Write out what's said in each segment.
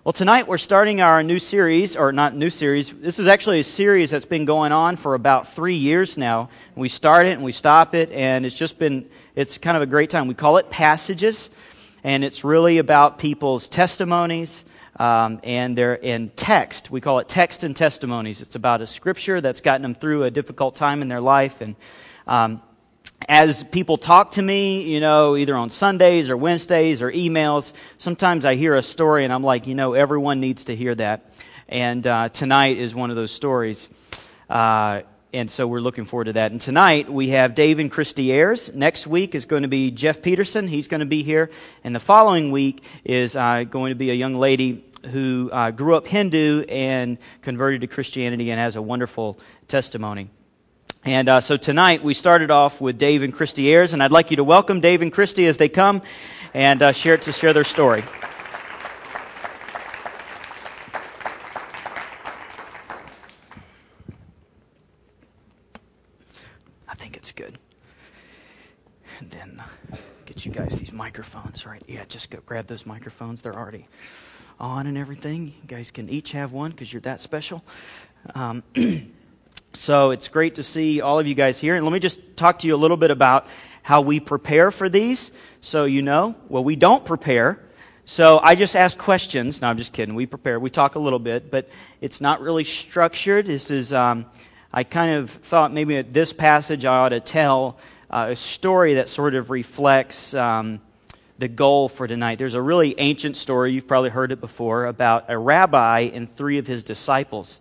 Well, tonight we're starting our new series, or not new series. This is actually a series that's been going on for about 3 years now. We start it and we stop it, and it's kind of a great time. We call it Passages, and it's really about people's testimonies and their in text. We call it Text and Testimonies. It's about a scripture that's gotten them through a difficult time in their life, and as people talk to me, either on Sundays or Wednesdays or emails, sometimes I hear a story and I'm like, everyone needs to hear that. And tonight is one of those stories. And so we're looking forward to that. And tonight we have Dave and Christy Ayers. Next week is going to be Jeff Peterson. He's going to be here. And the following week is going to be a young lady who grew up Hindu and converted to Christianity and has a wonderful testimony. And so tonight we started off with Dave and Christy Ayers, and I'd like you to welcome Dave and Christy as they come and share their story. I think it's good. And then get you guys these microphones, right? Yeah, just go grab those microphones. They're already on and everything. You guys can each have one because you're that special. So it's great to see all of you guys here. And let me just talk to you a little bit about how we prepare for these. So we don't prepare. So I just ask questions. No, I'm just kidding. We prepare. We talk a little bit, but it's not really structured. This is, I kind of thought maybe at this passage I ought to tell a story that sort of reflects the goal for tonight. There's a really ancient story, you've probably heard it before, about a rabbi and 3 of his disciples.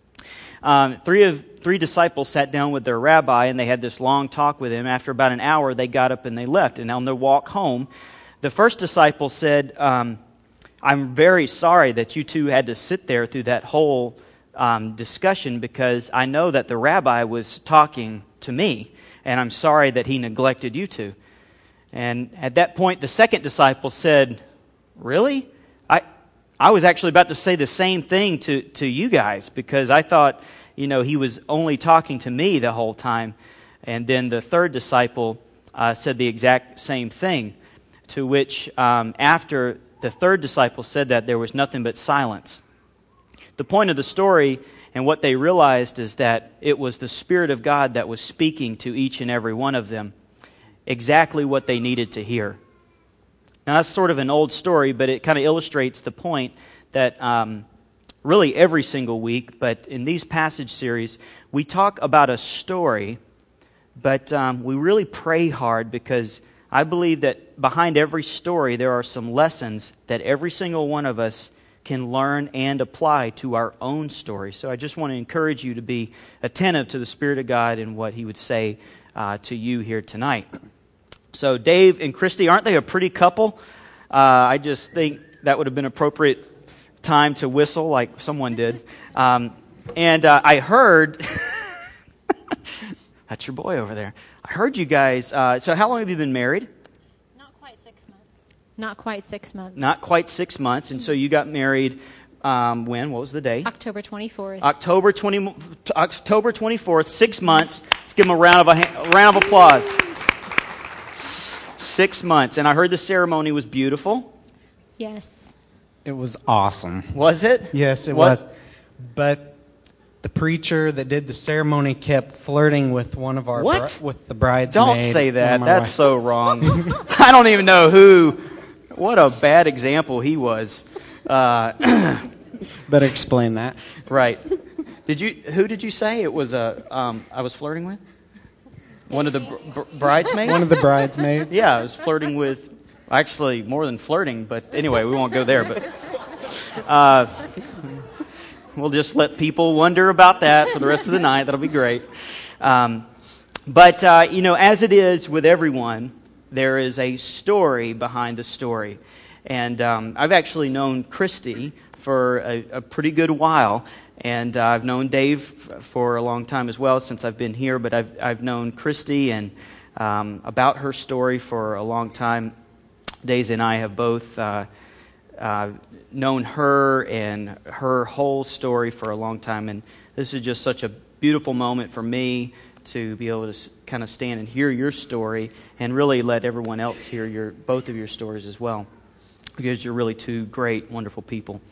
Three disciples sat down with their rabbi, and they had this long talk with him. After about an hour, they got up and they left. And on their walk home, the first disciple said, I'm very sorry that you two had to sit there through that whole discussion, because I know that the rabbi was talking to me, and I'm sorry that he neglected you two. And at that point, the second disciple said, really? I was actually about to say the same thing to you guys, because I thought, he was only talking to me the whole time. And then the third disciple said the exact same thing, to which after the third disciple said that, there was nothing but silence. The point of the story and what they realized is that it was the Spirit of God that was speaking to each and every one of them exactly what they needed to hear. Now, that's sort of an old story, but it kind of illustrates the point that really every single week, but in these passage series, we talk about a story, but we really pray hard, because I believe that behind every story there are some lessons that every single one of us can learn and apply to our own story. So I just want to encourage you to be attentive to the Spirit of God and what He would say to you here tonight. So Dave and Christy, aren't they a pretty couple? I just think that would have been appropriate time to whistle like someone did. And I heard, that's your boy over there. I heard you guys, so how long have you been married? Not quite 6 months. Not quite 6 months. Not quite 6 months. And so you got married when? What was the day? October 24th. October 24th, 6 months. Let's give them a round of applause. 6 months. And I heard the ceremony was beautiful. Yes. It was awesome. Was it? Yes, it was. But the preacher that did the ceremony kept flirting with one of our with the bridesmaid. Don't say that. That's so wrong. I don't even know who. What a bad example he was. Better explain that. Right. Who did you say it was? I was flirting with. One of the bridesmaids? One of the bridesmaids. Yeah, I was flirting with, actually more than flirting, but anyway, we won't go there. But we'll just let people wonder about that for the rest of the night. That'll be great. But as it is with everyone, there is a story behind the story. And I've actually known Christy for a pretty good while. And I've known Dave for a long time as well, since I've been here. But I've known Christy and about her story for a long time. Daisy and I have both known her and her whole story for a long time. And this is just such a beautiful moment for me to be able to kind of stand and hear your story and really let everyone else hear both of your stories as well. because you're really two great, wonderful people.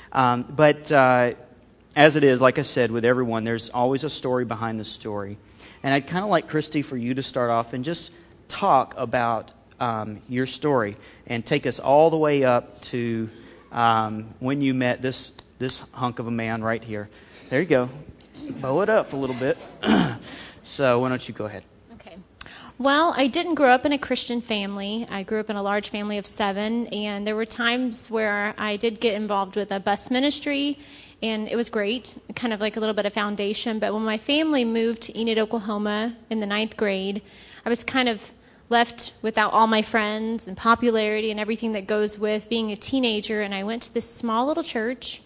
But as it is, like I said, with everyone, there's always a story behind the story. And I'd kind of like, Christy, for you to start off and just talk about your story and take us all the way up to when you met this hunk of a man right here. There you go. Bow it up a little bit. So why don't you go ahead? Okay. Well, I didn't grow up in a Christian family. I grew up in a large family of 7, and there were times where I did get involved with a bus ministry, and it was great, kind of like a little bit of foundation. But when my family moved to Enid, Oklahoma in the 9th grade, I was kind of left without all my friends and popularity and everything that goes with being a teenager, and I went to this small little church,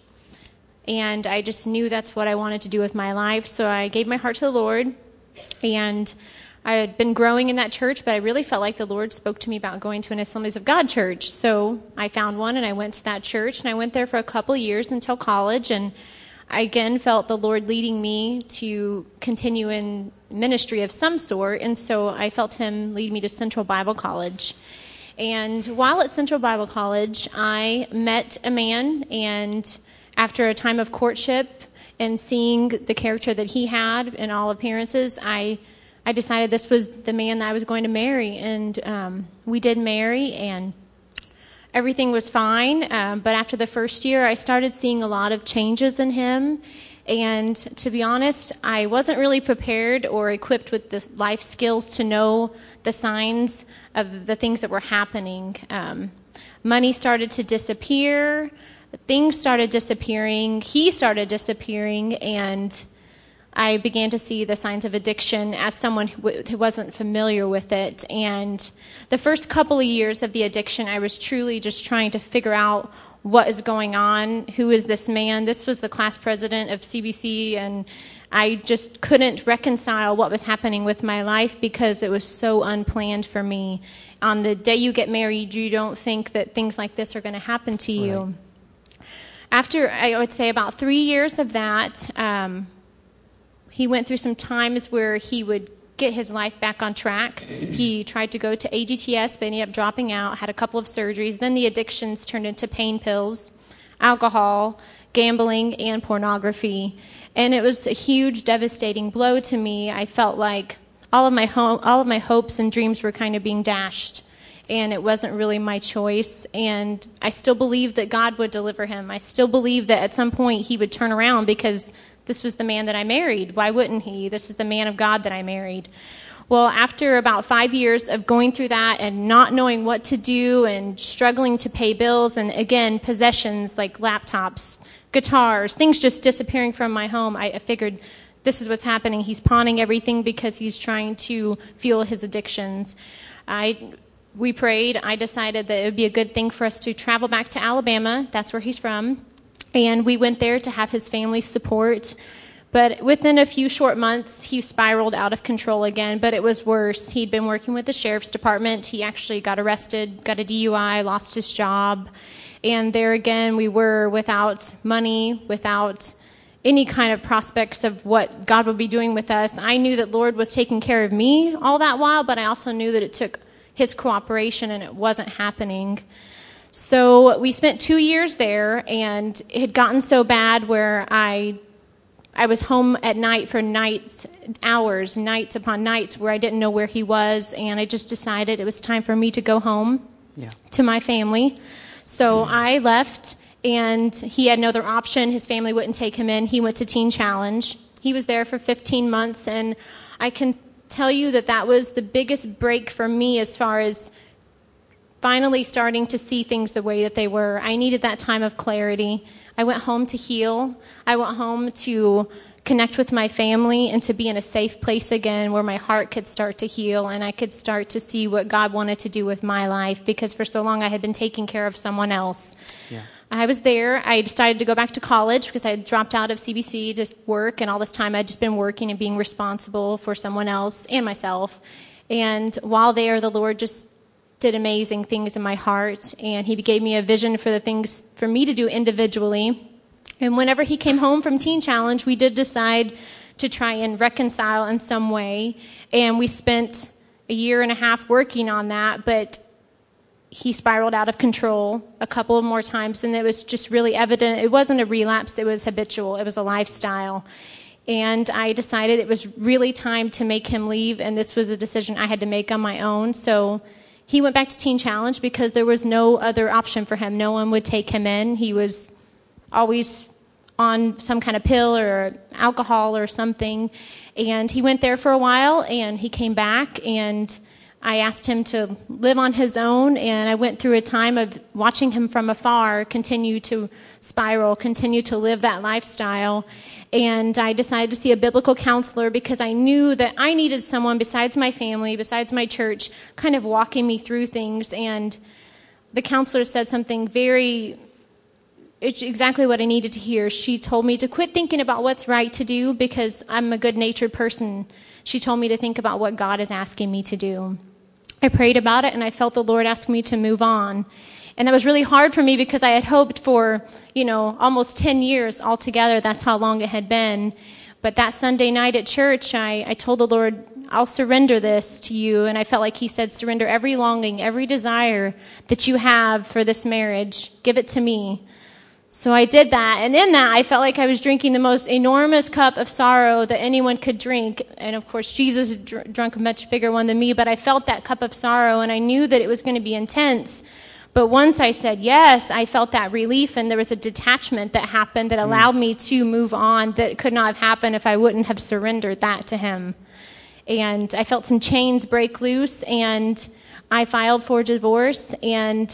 and I just knew that's what I wanted to do with my life. So I gave my heart to the Lord, and I had been growing in that church, but I really felt like the Lord spoke to me about going to an Assemblies of God church. So I found one, and I went to that church, and I went there for a couple of years until college, and I again felt the Lord leading me to continue in ministry of some sort, and so I felt Him lead me to Central Bible College. And while at Central Bible College, I met a man, and after a time of courtship and seeing the character that he had in all appearances, I decided this was the man that I was going to marry, and we did marry, and everything was fine. But after the first year, I started seeing a lot of changes in him, and to be honest, I wasn't really prepared or equipped with the life skills to know the signs of the things that were happening. Money started to disappear, things started disappearing, he started disappearing, and I began to see the signs of addiction as someone who wasn't familiar with it. And the first couple of years of the addiction, I was truly just trying to figure out what is going on. Who is this man? This was the class president of CBC, and I just couldn't reconcile what was happening with my life because it was so unplanned for me. On the day you get married, you don't think that things like this are going to happen to you. Right. After, I would say, about 3 years of that, he went through some times where he would get his life back on track. He tried to go to AGTS, but ended up dropping out, had a couple of surgeries. Then the addictions turned into pain pills, alcohol, gambling, and pornography. And it was a huge, devastating blow to me. I felt like all of my hopes and dreams were kind of being dashed, and it wasn't really my choice. And I still believed that God would deliver him. I still believed that at some point he would turn around because this was the man that I married. Why wouldn't he? This is the man of God that I married. Well, after about 5 years of going through that and not knowing what to do and struggling to pay bills, and again, possessions like laptops, guitars, things just disappearing from my home, I figured this is what's happening. He's pawning everything because he's trying to fuel his addictions. We prayed. I decided that it would be a good thing for us to travel back to Alabama. That's where he's from. And we went there to have his family's support. But within a few short months, he spiraled out of control again. But it was worse. He'd been working with the sheriff's department. He actually got arrested, got a DUI, lost his job. And there again, we were without money, without any kind of prospects of what God would be doing with us. I knew that Lord was taking care of me all that while, but I also knew that it took his cooperation, and it wasn't happening. So we spent 2 years there, and it had gotten so bad where I was home at night for nights upon nights where I didn't know where he was, and I just decided it was time for me to go home to my family. So I left, and he had no other option. His family wouldn't take him in. He went to Teen Challenge. He was there for 15 months, and I can tell you that was the biggest break for me as far as finally starting to see things the way that they were. I needed that time of clarity. I went home to heal. I went home to connect with my family and to be in a safe place again where my heart could start to heal and I could start to see what God wanted to do with my life, because for so long I had been taking care of someone else. Yeah. I was there. I decided to go back to college because I had dropped out of CBC to work, and all this time I'd just been working and being responsible for someone else and myself. And while there, the Lord just did amazing things in my heart, and He gave me a vision for the things for me to do individually. And whenever he came home from Teen Challenge, we did decide to try and reconcile in some way, and we spent 1.5 years working on that, but he spiraled out of control a couple of more times, and it was just really evident. It wasn't a relapse, it was habitual. It was a lifestyle. And I decided it was really time to make him leave, and this was a decision I had to make on my own. So he went back to Teen Challenge because there was no other option for him. No one would take him in. He was always on some kind of pill or alcohol or something. And he went there for a while, and he came back, and I asked him to live on his own, and I went through a time of watching him from afar continue to spiral, continue to live that lifestyle. And I decided to see a biblical counselor because I knew that I needed someone besides my family, besides my church, kind of walking me through things. And the counselor said something it's exactly what I needed to hear. She told me to quit thinking about what's right to do because I'm a good-natured person. She told me to think about what God is asking me to do. I prayed about it, and I felt the Lord ask me to move on. And that was really hard for me because I had hoped for, almost 10 years altogether. That's how long it had been. But that Sunday night at church, I told the Lord, I'll surrender this to you. And I felt like he said, surrender every longing, every desire that you have for this marriage. Give it to me. So I did that, and in that, I felt like I was drinking the most enormous cup of sorrow that anyone could drink. And of course, Jesus drank a much bigger one than me, but I felt that cup of sorrow, and I knew that it was going to be intense. But once I said yes, I felt that relief, and there was a detachment that happened that allowed me to move on that could not have happened if I wouldn't have surrendered that to him. And I felt some chains break loose, and I filed for divorce, and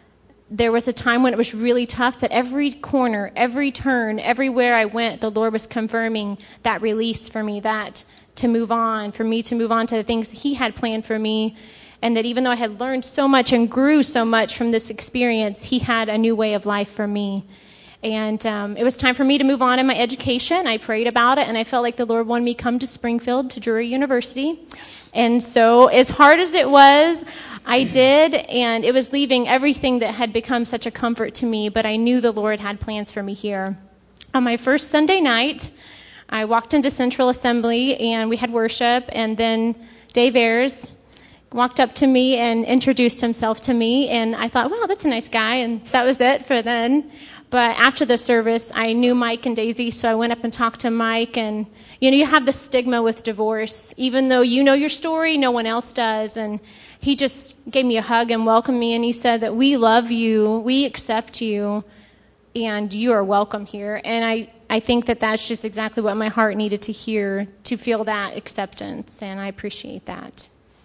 there was a time when it was really tough, but every corner, every turn, everywhere I went, the Lord was confirming that release for me, that to move on, for me to move on to the things he had planned for me, and that even though I had learned so much and grew so much from this experience, he had a new way of life for me. And it was time for me to move on in my education. I prayed about it, and I felt like the Lord wanted me to come to Springfield, to Drury University. And so as hard as it was, I did, and it was leaving everything that had become such a comfort to me, but I knew the Lord had plans for me here. On my first Sunday night, I walked into Central Assembly, and we had worship, and then Dave Ayers walked up to me and introduced himself to me, and I thought, wow, that's a nice guy, and that was it for then. But after the service, I knew Mike and Daisy, so I went up and talked to Mike, and you have the stigma with divorce. Even though you know your story, no one else does, and he just gave me a hug and welcomed me, and he said that we love you, we accept you, and you are welcome here. And I think that that's just exactly what my heart needed to hear, to feel that acceptance, and I appreciate that.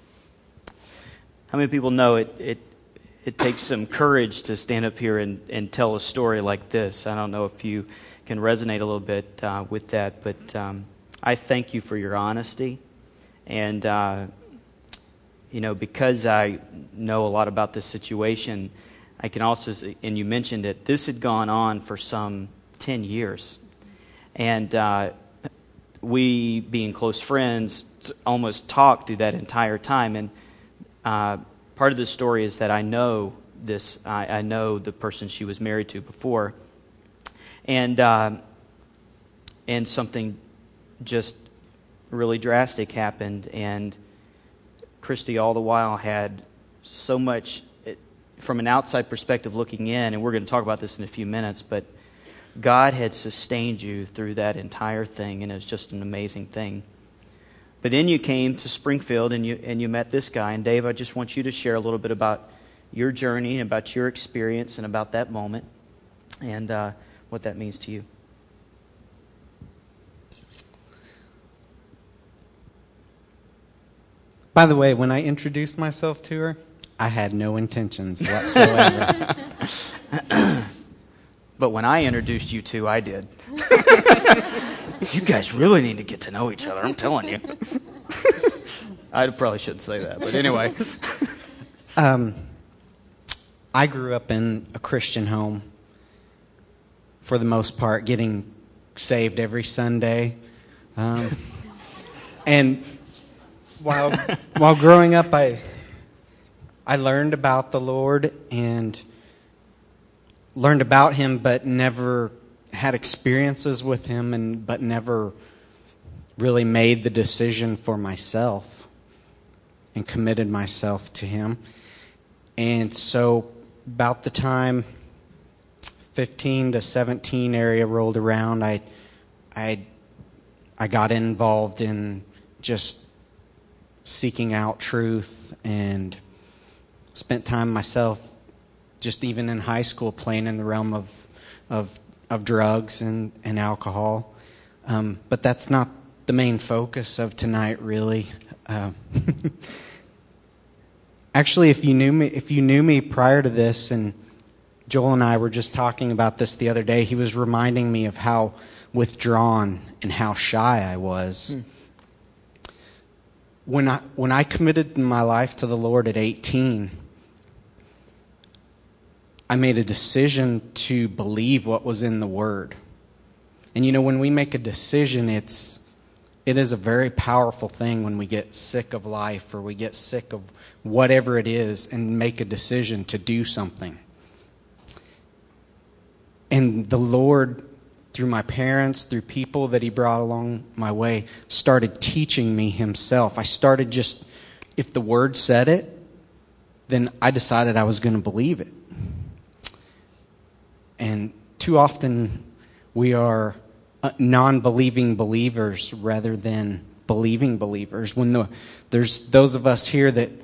How many people know it takes some courage to stand up here and tell a story like this? I don't know if you can resonate a little bit with that, but I thank you for your honesty. And, because I know a lot about this situation, I can also, and you mentioned it, this had gone on for some 10 years. And we, being close friends, almost talked through that entire time. And part of the story is that I know this. I know the person she was married to before, and something just really drastic happened. And Christy, all the while, had so much, from an outside perspective looking in, and we're going to talk about this in a few minutes, but God had sustained you through that entire thing, and it was just an amazing thing. But then you came to Springfield, and you met this guy. And Dave, I just want you to share a little bit about your journey, and about your experience, and about that moment, and what that means to you. By the way, when I introduced myself to her, I had no intentions whatsoever. But when I introduced you two, I did. You guys really need to get to know each other, I'm telling you. I probably shouldn't say that, but anyway. I grew up in a Christian home, for the most part, getting saved every Sunday. And while growing up, I learned about the Lord and learned about Him, but never had experiences with Him, but never really made the decision for myself and committed myself to Him. And so about the time 15 to 17 area rolled around, I got involved in just seeking out truth and spent time myself, just even in high school, playing in the realm of drugs and alcohol. But that's not the main focus of tonight, really. Actually, if you knew me prior to this, and Joel and I were just talking about this the other day, he was reminding me of how withdrawn and how shy I was. When I committed my life to the Lord at 18, I made a decision to believe what was in the Word. And when we make a decision, it is a very powerful thing when we get sick of life or we get sick of whatever it is and make a decision to do something. And the Lord, through my parents, through people that He brought along my way, started teaching me Himself. I started just, if the Word said it, then I decided I was going to believe it. And too often we are non-believing believers rather than believing believers. There's those of us here that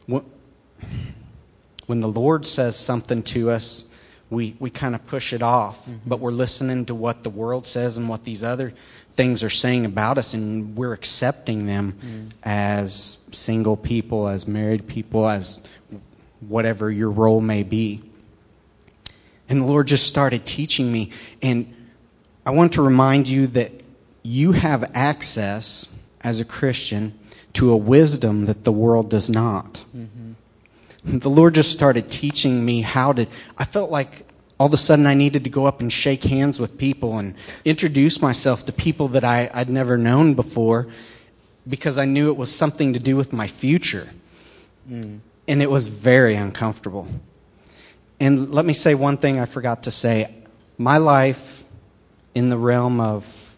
when the Lord says something to us, we kind of push it off. Mm-hmm. But we're listening to what the world says and what these other things are saying about us, and we're accepting them as single people, as married people, as whatever your role may be. And the Lord just started teaching me. And I want to remind you that you have access as a Christian to a wisdom that the world does not. Mm-hmm. The Lord just started teaching me I felt like all of a sudden I needed to go up and shake hands with people and introduce myself to people that I'd never known before, because I knew it was something to do with my future. And it was very uncomfortable. And let me say one thing I forgot to say. My life in the realm of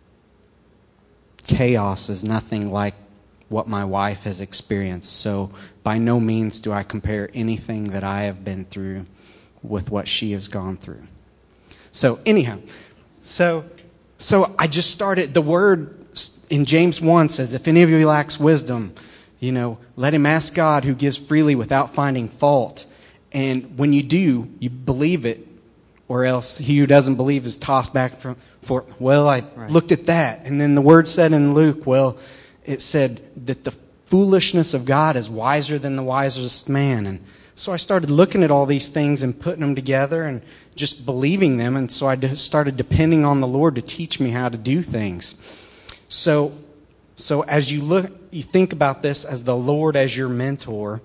chaos is nothing like what my wife has experienced. So by no means do I compare anything that I have been through with what she has gone through. So anyhow, so I just started, the word in James 1 says, if any of you lacks wisdom, let him ask God, who gives freely without finding fault. And when you do, you believe it, or else he who doesn't believe is tossed back looked at that. And then the word said in Luke, it said that the foolishness of God is wiser than the wisest man. And so I started looking at all these things and putting them together and just believing them. And so I started depending on the Lord to teach me how to do things. So as you think about this as the Lord as your mentor,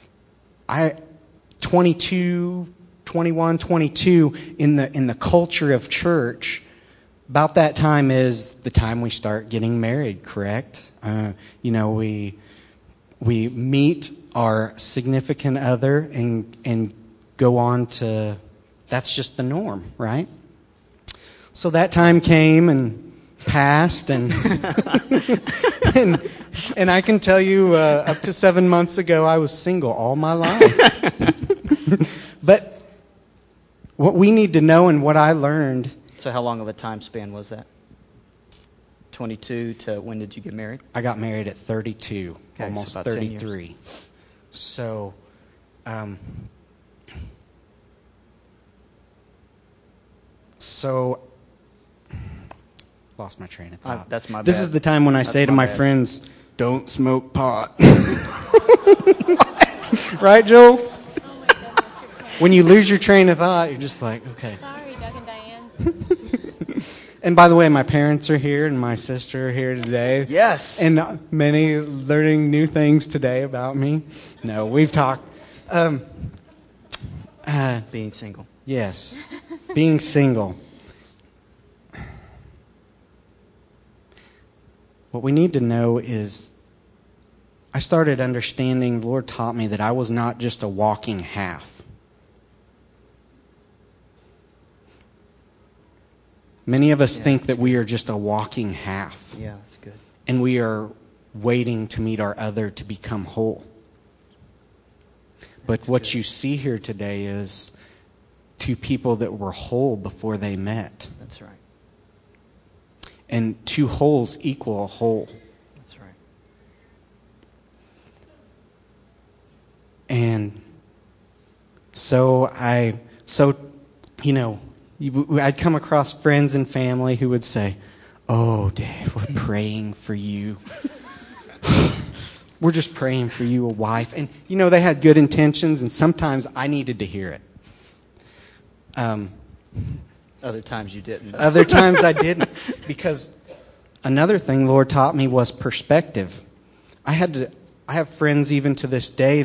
21, 22, in the culture of church, about that time is the time we start getting married, correct? We meet our significant other and go on to, that's just the norm, right? So that time came and passed, and and I can tell you, up to 7 months ago, I was single all my life. But what we need to know, and what I learned. So how long of a time span was that? 22 to when did you get married? I got married at 32, okay, almost so 33. So, lost my train of thought. That's my bad. This is the time when I say to my friends, don't smoke pot. Right, Joel? Oh my goodness, when you lose your train of thought, you're just like, okay. sorry, Doug and Diane. And by the way, my parents are here and my sister are here today. Yes. And many learning new things today about me. No, we've talked. Being single. Yes. Being single. What we need to know is, I started understanding, the Lord taught me that I was not just a walking half. Many of us think that we are just a walking half. Yeah, that's good. And we are waiting to meet our other to become whole. But what you see here today is two people that were whole before they met. That's right. And two wholes equal a whole. That's right. And so I'd come across friends and family who would say, "Oh, Dave, we're praying for you. We're just praying for you, a wife." And, they had good intentions, and sometimes I needed to hear it. Other times you didn't. Other times I didn't. Because another thing the Lord taught me was perspective. I have friends even to this day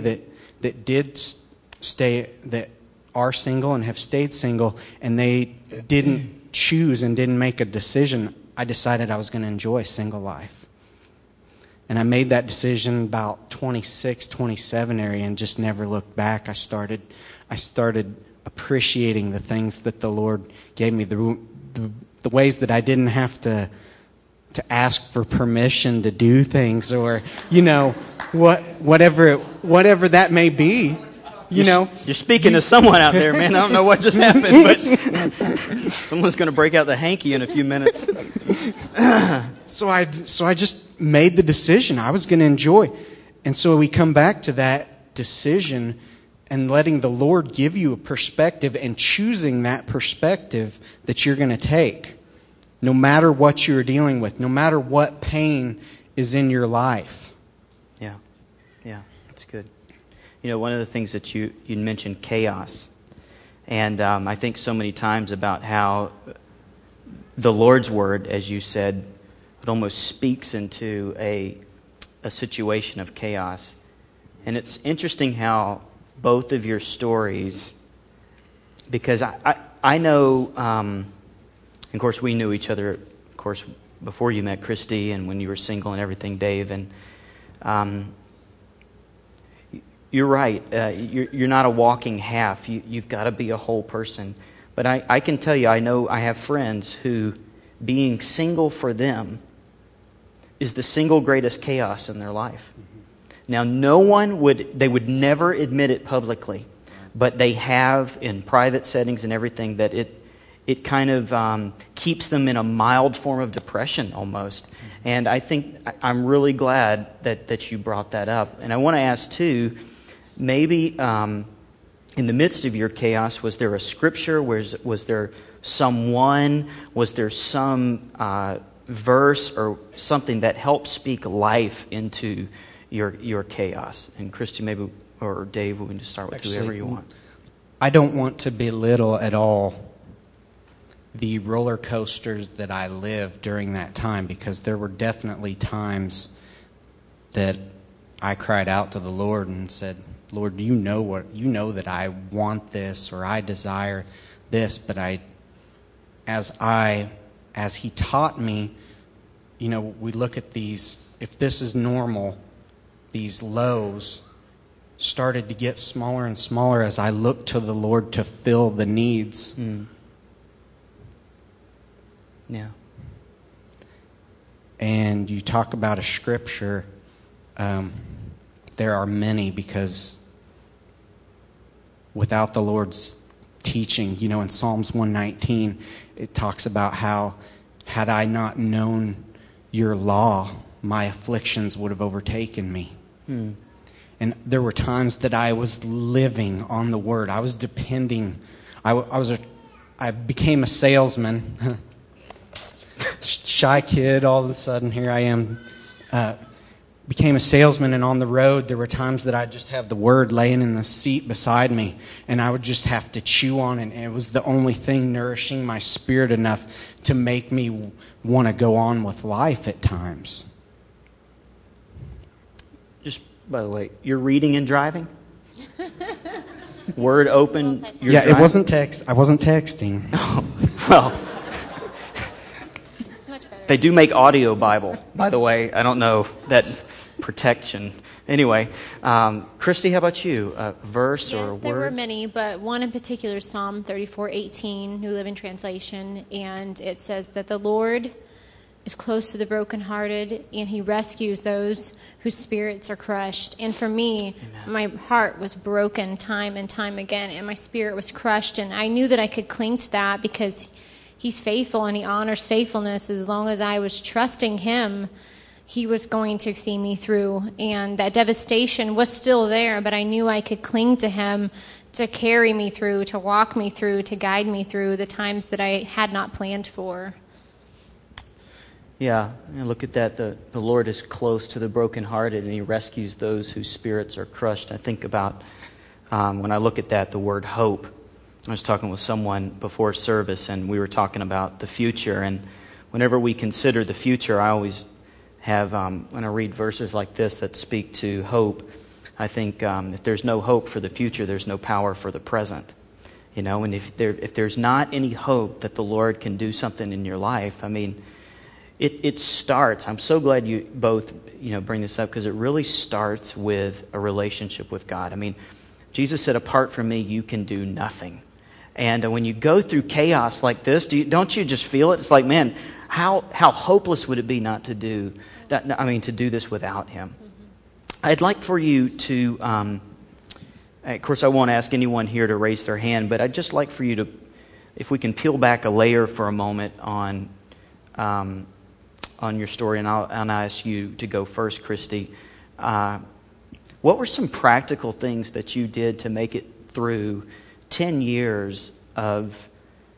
that are single and have stayed single, and they didn't choose and didn't make a decision. I decided I was going to enjoy single life. And I made that decision about 26, 27 area and just never looked back. I started appreciating the things that the Lord gave me, the ways that I didn't have to ask for permission to do things, or whatever that may be. You're speaking to someone out there, man. I don't know what just happened, but someone's going to break out the hanky in a few minutes. So I just made the decision I was going to enjoy. And so we come back to that decision and letting the Lord give you a perspective and choosing that perspective that you're going to take, no matter what you're dealing with, no matter what pain is in your life. Yeah, that's good. One of the things that you mentioned, chaos. And I think so many times about how the Lord's Word, as you said, it almost speaks into a situation of chaos. And it's interesting how both of your stories, because I know, of course, we knew each other, of course, before you met Christy and when you were single and everything, Dave. And you're right. You're not a walking half. You've got to be a whole person. But I can tell you, I know I have friends who being single for them is the single greatest chaos in their life. Now, they would never admit it publicly, but they have in private settings and everything that it kind of keeps them in a mild form of depression almost. And I think I'm really glad that you brought that up. And I want to ask too, maybe in the midst of your chaos, was there a scripture? Was there someone? Was there some verse or something that helped speak life into your chaos? And Christy, maybe, or Dave, we can just start with whoever you want. I don't want to belittle at all the roller coasters that I lived during that time, because there were definitely times that I cried out to the Lord and said, "Lord, you know that I want this or I desire this," but as He taught me, we look at these, if this is normal, these lows started to get smaller and smaller as I looked to the Lord to fill the needs. Yeah. And you talk about a scripture, there are many, because without the Lord's teaching, in Psalms 119, it talks about how, had I not known your law, my afflictions would have overtaken me. And there were times that I was living on the Word. I was depending. I became a salesman. Shy kid, all of a sudden here I am. Became a salesman, and on the road there were times that I'd just have the Word laying in the seat beside me, and I would just have to chew on it, and it was the only thing nourishing my spirit enough to make me want to go on with life at times. Just, by the way, you're reading and driving? Word open, you're yeah, driving? it wasn't text. I wasn't texting. Oh, well... They do make audio Bible, by the way. I don't know that protection. Anyway, Christy, how about you? A verse or a word? Yes, there were many, but one in particular, Psalm 34:18, New Living Translation, and it says that the Lord is close to the brokenhearted, and he rescues those whose spirits are crushed. And for me, my heart was broken time and time again, and my spirit was crushed. And I knew that I could cling to that because he's faithful and he honors faithfulness. As long as I was trusting him, he was going to see me through. And that devastation was still there, but I knew I could cling to him to carry me through, to walk me through, to guide me through the times that I had not planned for. Yeah, and look at that. The Lord is close to the brokenhearted, and he rescues those whose spirits are crushed. I think about, when I look at that, the word hope. I was talking with someone before service, and we were talking about the future. And whenever we consider the future, I always have, when I read verses like this that speak to hope, I think if there's no hope for the future, there's no power for the present. You know, and if there's not any hope that the Lord can do something in your life, I mean, it starts. I'm so glad you both bring this up, because it really starts with a relationship with God. I mean, Jesus said, "Apart from me, you can do nothing." And when you go through chaos like this, don't you just feel it? It's like, man, how hopeless would it be not to do that? I mean, to do this without Him. I'd like for you to. Of course, I won't ask anyone here to raise their hand, but I'd just like for you to, if we can peel back a layer for a moment on your story, and I'll ask you to go first, Christy. What were some practical things that you did to make it through 10 years of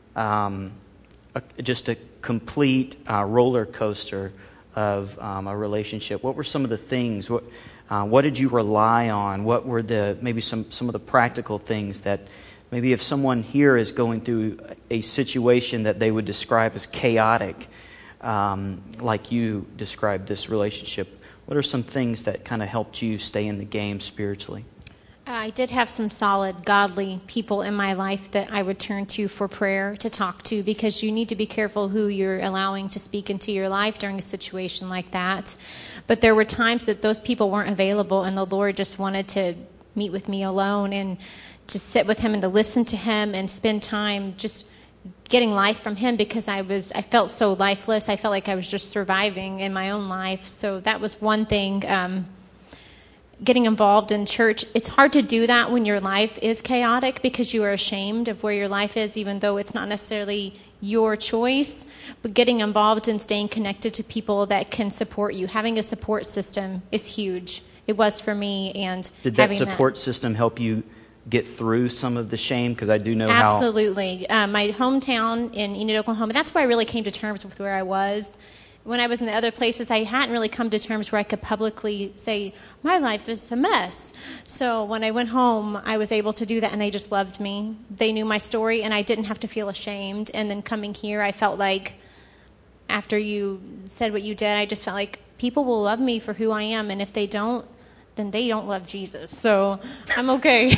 just a complete roller coaster of a relationship? What were some of the things? What did you rely on? What were maybe some of the practical things that maybe if someone here is going through a situation that they would describe as chaotic, like you described this relationship, what are some things that kind of helped you stay in the game spiritually? I did have some solid, godly people in my life that I would turn to for prayer, to talk to, because you need to be careful who you're allowing to speak into your life during a situation like that. But there were times that those people weren't available, and the Lord just wanted to meet with me alone and to sit with Him and to listen to Him and spend time just getting life from Him, because I felt so lifeless. I felt like I was just surviving in my own life. So that was one thing. Getting involved in church, it's hard to do that when your life is chaotic, because you are ashamed of where your life is, even though it's not necessarily your choice. But getting involved and staying connected to people that can support you, having a support system is huge. It was for me. And did that support system help you get through some of the shame? Because I do know Absolutely. My hometown in Enid, Oklahoma, that's where I really came to terms with where I was. When I was in the other places, I hadn't really come to terms where I could publicly say, my life is a mess. So when I went home, I was able to do that, and they just loved me. They knew my story, and I didn't have to feel ashamed. And then coming here, I felt like, after you said what you did, I just felt like people will love me for who I am, and if they don't, then they don't love Jesus. So I'm okay.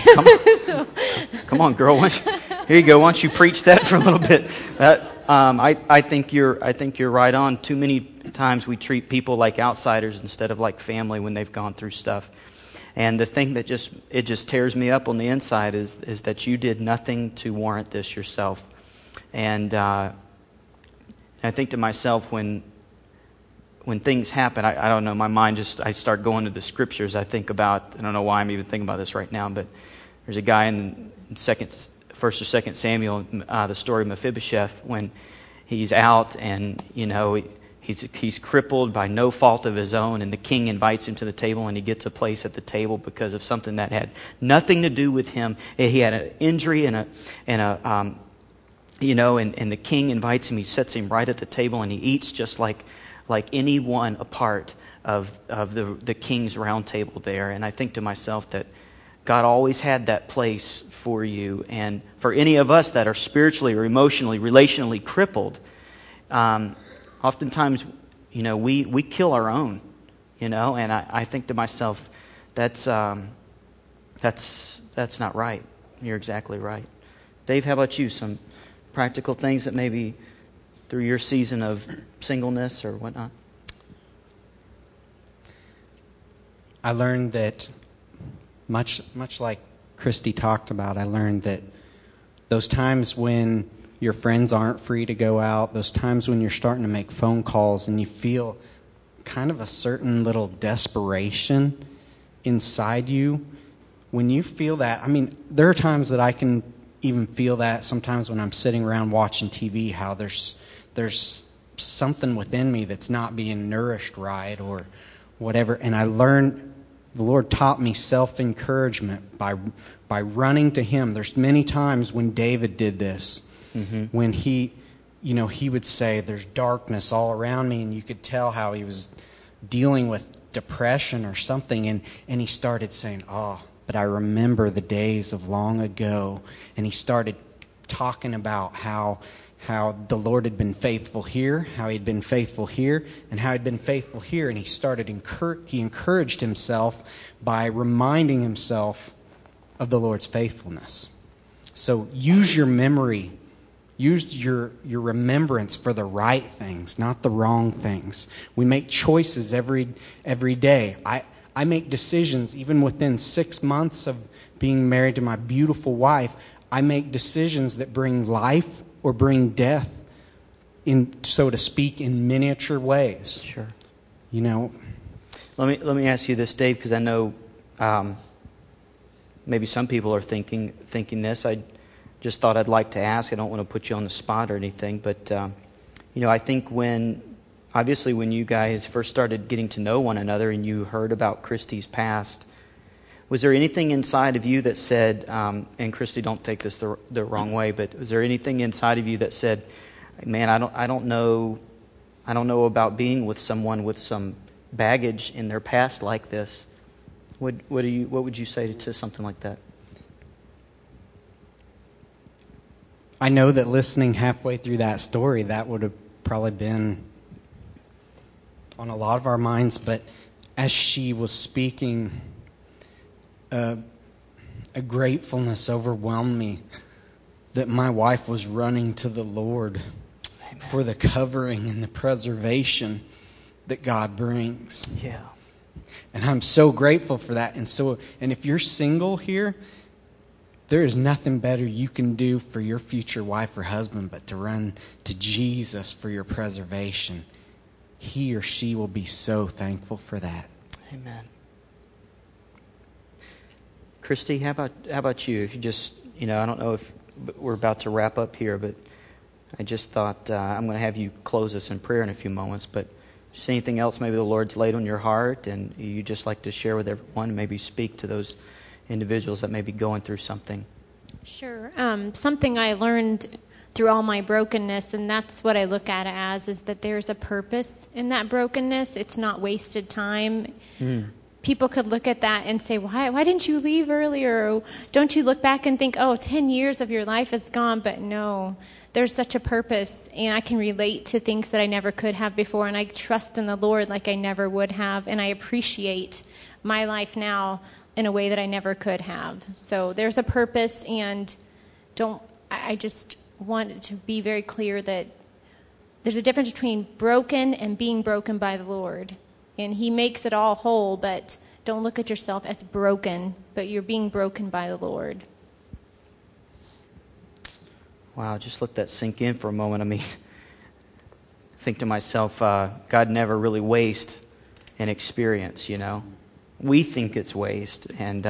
Come on, girl. Here you go. Why don't you preach that for a little bit? I think you're right on. Too many times we treat people like outsiders instead of like family when they've gone through stuff. And the thing that just tears me up on the inside is that you did nothing to warrant this yourself. And I think to myself, when things happen, I don't know, my mind I start going to the scriptures. I think about, I don't know why I'm even thinking about this right now, but there's a guy in 1st or 2nd Samuel, the story of Mephibosheth, when he's out and, he's crippled by no fault of his own, and the king invites him to the table, and he gets a place at the table because of something that had nothing to do with him. He had an injury and the king invites him. He sets him right at the table, and he eats just like anyone a part of the king's round table there. And I think to myself that God always had that place for you. And for any of us that are spiritually or emotionally, relationally crippled, oftentimes, we kill our own, and I think to myself, that's not right. You're exactly right. Dave, how about you? Some practical things that maybe through your season of singleness or whatnot? I learned that much like Christy talked about, I learned that those times when your friends aren't free to go out, those times when you're starting to make phone calls and you feel kind of a certain little desperation inside you. When you feel that, I mean, there are times that I can even feel that sometimes when I'm sitting around watching TV, how there's something within me that's not being nourished right or whatever. And I learned, the Lord taught me self-encouragement by running to Him. There's many times when David did this, when he would say, there's darkness all around me, and you could tell how he was dealing with depression or something, and he started saying, but I remember the days of long ago. And he started talking about how the Lord had been faithful here, how He'd been faithful here, and how He'd been faithful here. And he encouraged himself by reminding himself of the Lord's faithfulness. So use your memory, use your remembrance for the right things, not the wrong things. We make choices every day. I make decisions even within 6 months of being married to my beautiful wife. I make decisions that bring life or bring death, in, so to speak, in miniature ways. Sure. Let me ask you this, Dave, because I know maybe some people are thinking this. I just thought I'd like to ask. I don't want to put you on the spot or anything, but I think when you guys first started getting to know one another and you heard about Christy's past, was there anything inside of you that said, and Christy, don't take this the wrong way, but was there anything inside of you that said, man, I don't know about being with someone with some baggage in their past like this? What would you say to something like that? I know that listening halfway through that story, that would have probably been on a lot of our minds, but as she was speaking, a gratefulness overwhelmed me that my wife was running to the Lord for the covering and the preservation that God brings. Yeah. And I'm so grateful for that. And if you're single here, there is nothing better you can do for your future wife or husband but to run to Jesus for your preservation. He or she will be so thankful for that. Amen. Christy, how about you? If you just, I don't know if we're about to wrap up here, but I just thought I'm going to have you close us in prayer in a few moments. But just anything else maybe the Lord's laid on your heart and you just like to share with everyone, maybe speak to those individuals that may be going through something. Sure. Something I learned through all my brokenness, and that's what I look at it as, is that there's a purpose in that brokenness. It's not wasted time. People could look at that and say, why didn't you leave earlier? Or don't you look back and think, 10 years of your life is gone? But no, there's such a purpose, and I can relate to things that I never could have before, and I trust in the Lord like I never would have, and I appreciate my life now in a way that I never could have. So there's a purpose, and I just want it to be very clear that there's a difference between broken and being broken by the Lord. And He makes it all whole, but don't look at yourself as broken, but you're being broken by the Lord. Wow, just let that sink in for a moment. I mean, think to myself, God never really wastes an experience, We think it's waste, and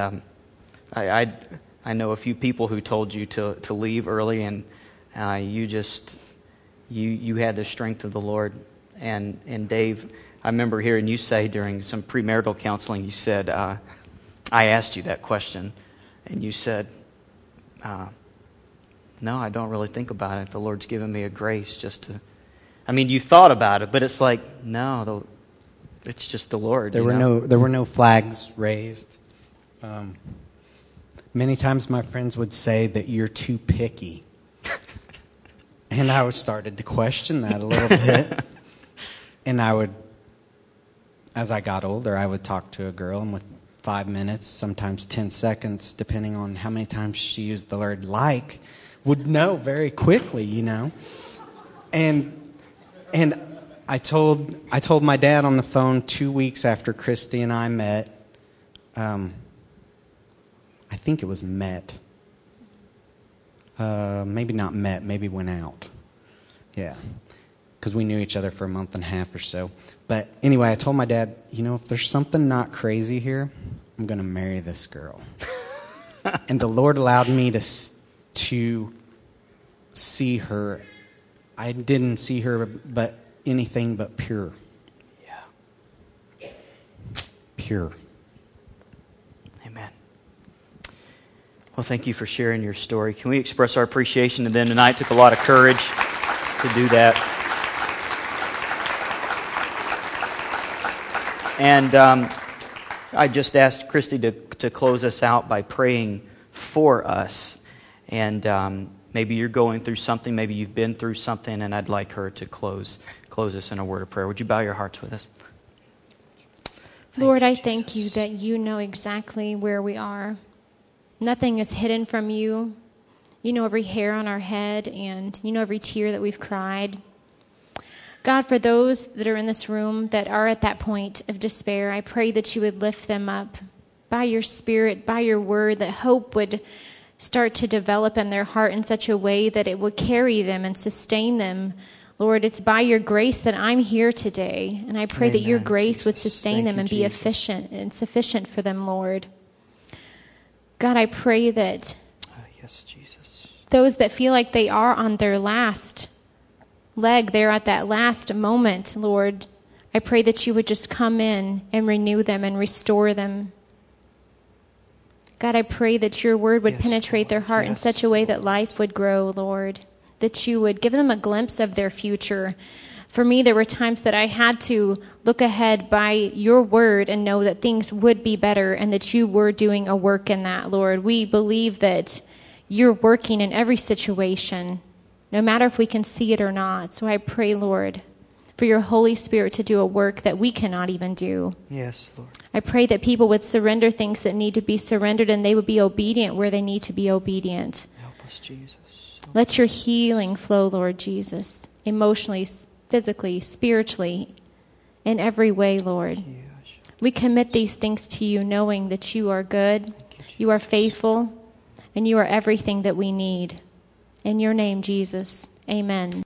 I know a few people who told you to leave early, and you had the strength of the Lord. And Dave, I remember hearing you say during some premarital counseling, you said, I asked you that question, and you said, no, I don't really think about it. The Lord's given me a grace just to... you thought about it, but it's like, no, it's just the Lord. There were no flags raised. Many times my friends would say that you're too picky. And I started to question that a little bit. And as I got older, I would talk to a girl, and with 5 minutes, sometimes 10 seconds, depending on how many times she used the word like, would know very quickly, And I told my dad on the phone 2 weeks after Christy and I met, I think it was met. maybe not met, maybe went out. Yeah, because we knew each other for a month and a half or so. But anyway, I told my dad, if there's something not crazy here, I'm going to marry this girl. And the Lord allowed me to see her. I didn't see her but anything but pure. Yeah. Pure. Amen. Well, thank you for sharing your story. Can we express our appreciation? And then tonight took a lot of courage to do that. And I just asked Christy to close us out by praying for us. And maybe you're going through something, maybe you've been through something, and I'd like her to close us in a word of prayer. Would you bow your hearts with us? Lord, I thank you that you know exactly where we are. Nothing is hidden from you. You know every hair on our head, and you know every tear that we've cried. God, for those that are in this room that are at that point of despair, I pray that you would lift them up by your Spirit, by your word, that hope would start to develop in their heart in such a way that it would carry them and sustain them. Lord, it's by your grace that I'm here today, and I pray that your grace would sustain them and be efficient and sufficient for them, Lord. God, I pray that yes, Jesus. Those that feel like they are on their last leg, they're at that last moment, Lord, I pray that you would just come in and renew them and restore them. God, I pray that your word would penetrate their heart in such a way that life would grow, Lord, that you would give them a glimpse of their future. For me, there were times that I had to look ahead by your word and know that things would be better and that you were doing a work in that, Lord. We believe that you're working in every situation, no matter if we can see it or not. So I pray, Lord, for your Holy Spirit to do a work that we cannot even do. Yes, Lord. I pray that people would surrender things that need to be surrendered and they would be obedient where they need to be obedient. Help us, Jesus. Let your healing flow, Lord Jesus, emotionally, physically, spiritually, in every way, Lord. We commit these things to you, knowing that you are good, you are faithful, and you are everything that we need. In your name, Jesus, amen.